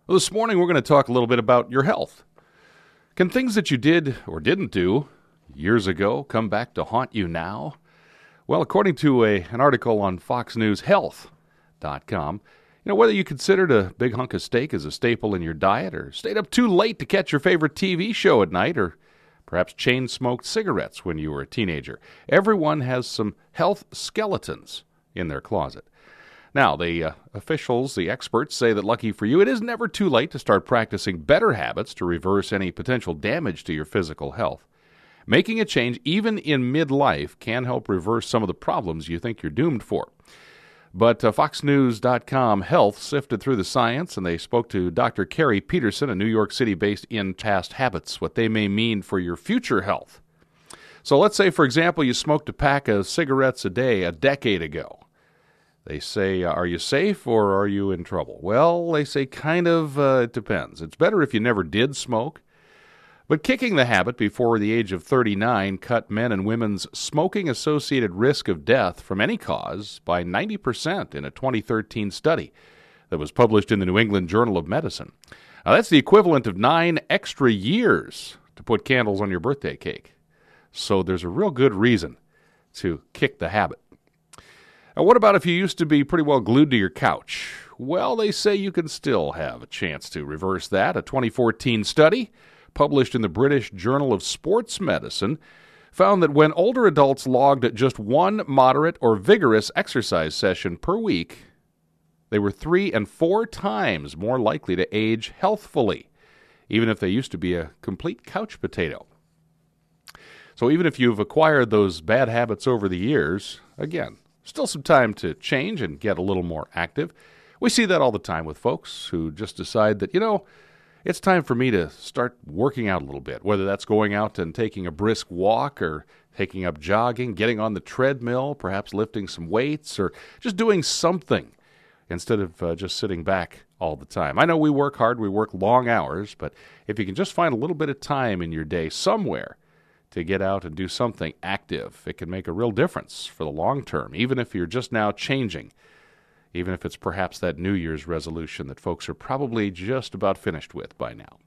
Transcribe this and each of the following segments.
Well, this morning we're going to talk a little bit about your health. Can things that you did or didn't do years ago come back to haunt you now? Well, according to an article on FoxNewsHealth.com, whether you considered a big hunk of steak as a staple in your diet, or stayed up too late to catch your favorite TV show at night, or perhaps chain-smoked cigarettes when you were a teenager, everyone has some health skeletons in their closet. Now, the officials, the experts, say that lucky for you, it is never too late to start practicing better habits to reverse any potential damage to your physical health. Making a change, even in midlife, can help reverse some of the problems you think you're doomed for. But FoxNews.com Health sifted through the science, and they spoke to Dr. Carrie Peterson, a New York City-based in past habits, what they may mean for your future health. So let's say, for example, you smoked a pack of cigarettes a day a decade ago. They say, are you safe or are you in trouble? Well, they say it depends. It's better if you never did smoke. But kicking the habit before the age of 39 cut men and women's smoking-associated risk of death from any cause by 90% in a 2013 study that was published in the New England Journal of Medicine. Now, that's the equivalent of 9 extra years to put candles on your birthday cake. So there's a real good reason to kick the habit. Now, what about if you used to be pretty well glued to your couch? Well, they say you can still have a chance to reverse that. A 2014 study published in the British Journal of Sports Medicine found that when older adults logged just one moderate or vigorous exercise session per week, they were 3 and 4 times more likely to age healthfully, even if they used to be a complete couch potato. So even if you've acquired those bad habits over the years, again, still some time to change and get a little more active. We see that all the time with folks who just decide that, it's time for me to start working out a little bit, whether that's going out and taking a brisk walk or taking up jogging, getting on the treadmill, perhaps lifting some weights, or just doing something instead of just sitting back all the time. I know we work hard, we work long hours, but if you can just find a little bit of time in your day somewhere to get out and do something active, it can make a real difference for the long term, even if you're just now changing, even if it's perhaps that New Year's resolution that folks are probably just about finished with by now.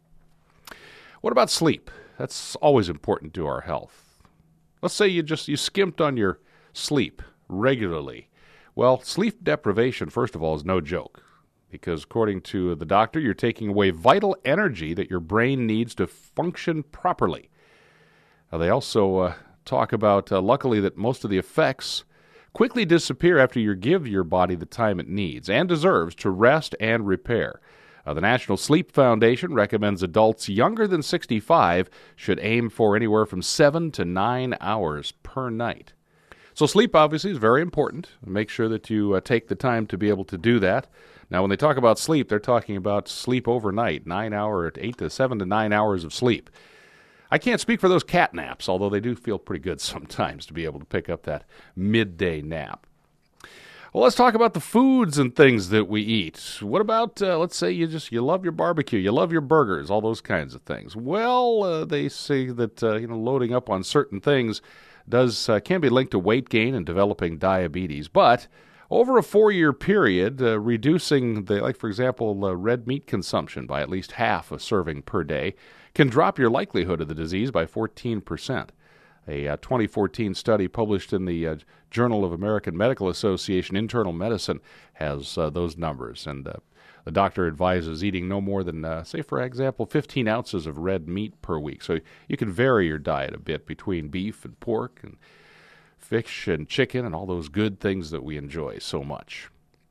What about sleep? That's always important to our health. Let's say you skimped on your sleep regularly. Well, sleep deprivation, first of all, is no joke, because according to the doctor, you're taking away vital energy that your brain needs to function properly. They also talk about, luckily, that most of the effects quickly disappear after you give your body the time it needs and deserves to rest and repair. The National Sleep Foundation recommends adults younger than 65 should aim for anywhere from 7 to 9 hours per night. So sleep, obviously, is very important. Make sure that you take the time to be able to do that. Now, when they talk about sleep, they're talking about sleep overnight, 8 to 7 to 9 hours of sleep. I can't speak for those cat naps, although they do feel pretty good sometimes to be able to pick up that midday nap. Well, let's talk about the foods and things that we eat. What about, let's say you love your barbecue, you love your burgers, all those kinds of things. Well, they say that loading up on certain things can be linked to weight gain and developing diabetes, but over a 4-year period, reducing for example, red meat consumption by at least half a serving per day can drop your likelihood of the disease by 14%. A 2014 study published in the Journal of American Medical Association Internal Medicine has those numbers, and the doctor advises eating no more than, say, for example, 15 ounces of red meat per week. So you can vary your diet a bit between beef and pork and fish and chicken and all those good things that we enjoy so much.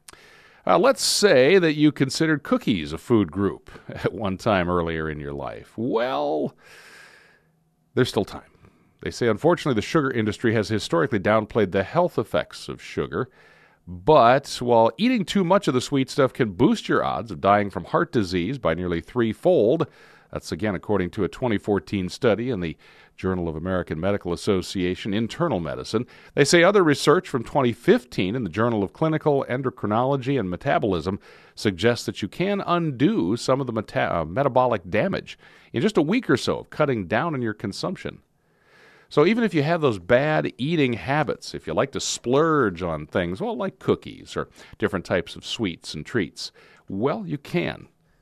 Let's say that you considered cookies a food group at one time earlier in your life. Well, there's still time. They say, unfortunately, the sugar industry has historically downplayed the health effects of sugar. But while eating too much of the sweet stuff can boost your odds of dying from heart disease by nearly 3-fold, that's again according to a 2014 study in the Journal of American Medical Association Internal Medicine. They say other research from 2015 in the Journal of Clinical Endocrinology and Metabolism suggests that you can undo some of the metabolic damage in just a week or so of cutting down on your consumption. So even if you have those bad eating habits, if you like to splurge on things, well, like cookies or different types of sweets and treats, well, you can.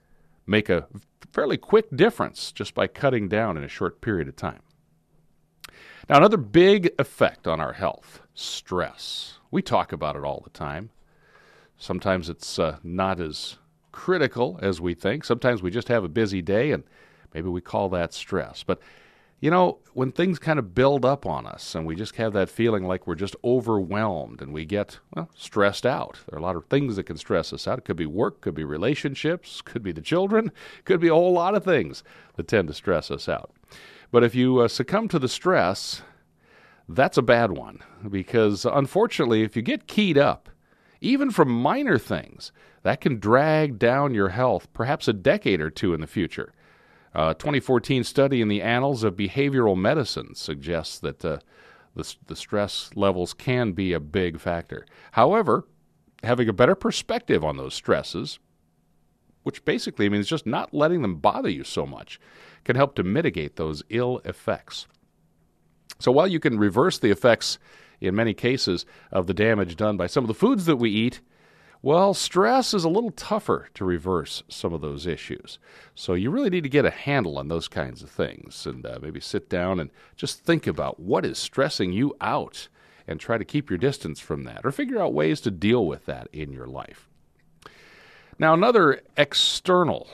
make a fairly quick difference just by cutting down in a short period of time. Now, another big effect on our health, stress. We talk about it all the time. Sometimes it's not as critical as we think. Sometimes we just have a busy day and maybe we call that stress. But, when things kind of build up on us and we just have that feeling like we're just overwhelmed and we get, stressed out. There are a lot of things that can stress us out. It could be work, could be relationships, could be the children, could be a whole lot of things that tend to stress us out. But if you succumb to the stress, that's a bad one because, unfortunately, if you get keyed up, even from minor things, that can drag down your health perhaps a decade or two in the future. A 2014 study in the Annals of Behavioral Medicine suggests that the stress levels can be a big factor. However, having a better perspective on those stresses, which basically means just not letting them bother you so much, can help to mitigate those ill effects. So while you can reverse the effects in many cases of the damage done by some of the foods that we eat, well, stress is a little tougher to reverse some of those issues. So you really need to get a handle on those kinds of things and maybe sit down and just think about what is stressing you out and try to keep your distance from that or figure out ways to deal with that in your life. Now, another external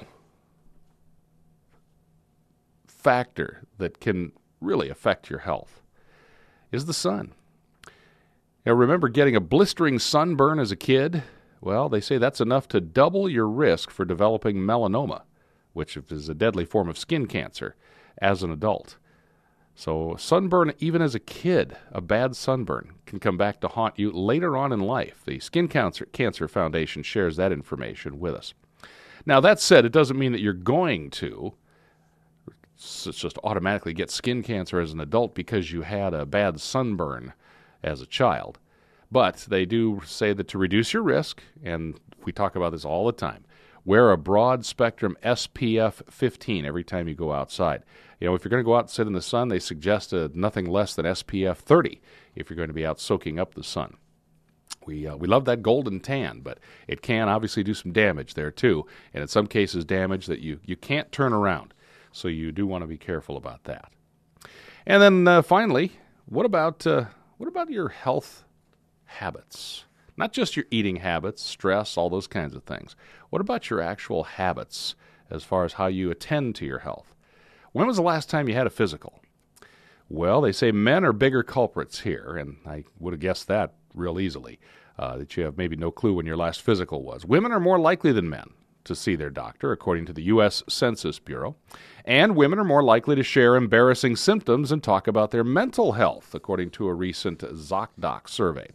factor that can really affect your health is the sun. Now, remember getting a blistering sunburn as a kid? Well, they say that's enough to double your risk for developing melanoma, which is a deadly form of skin cancer, as an adult. So sunburn, even as a kid, a bad sunburn, can come back to haunt you later on in life. The Skin Cancer Foundation shares that information with us. Now, that said, it doesn't mean that you're going to just automatically get skin cancer as an adult because you had a bad sunburn as a child. But they do say that to reduce your risk, and we talk about this all the time, wear a broad-spectrum SPF 15 every time you go outside. If you're going to go out and sit in the sun, they suggest nothing less than SPF 30 if you're going to be out soaking up the sun. We love that golden tan, but it can obviously do some damage there too, and in some cases damage that you can't turn around. So you do want to be careful about that. And then finally, what about your health habits? Not just your eating habits, stress, all those kinds of things. What about your actual habits as far as how you attend to your health? When was the last time you had a physical? Well, they say men are bigger culprits here, and I would have guessed that real easily, that you have maybe no clue when your last physical was. Women are more likely than men to see their doctor, according to the U.S. Census Bureau. And women are more likely to share embarrassing symptoms and talk about their mental health, according to a recent ZocDoc survey.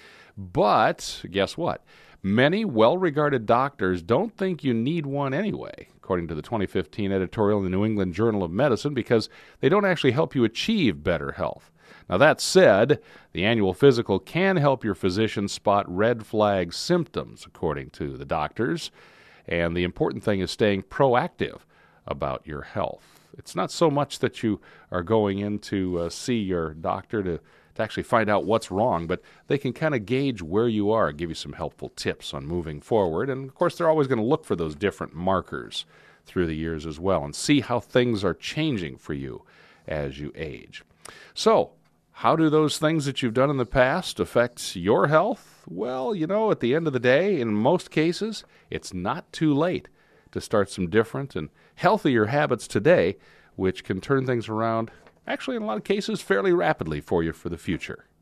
But guess what? Many well-regarded doctors don't think you need one anyway, according to the 2015 editorial in the New England Journal of Medicine, because they don't actually help you achieve better health. Now, that said, the annual physical can help your physician spot red flag symptoms, according to the doctors. And the important thing is staying proactive about your health. It's not so much that you are going in to see your doctor to actually find out what's wrong, but they can kind of gauge where you are, give you some helpful tips on moving forward. And, of course, they're always going to look for those different markers through the years as well and see how things are changing for you as you age. So, how do those things that you've done in the past affect your health? Well, at the end of the day, in most cases, it's not too late to start some different and healthier habits today, which can turn things around, actually in a lot of cases, fairly rapidly for you for the future.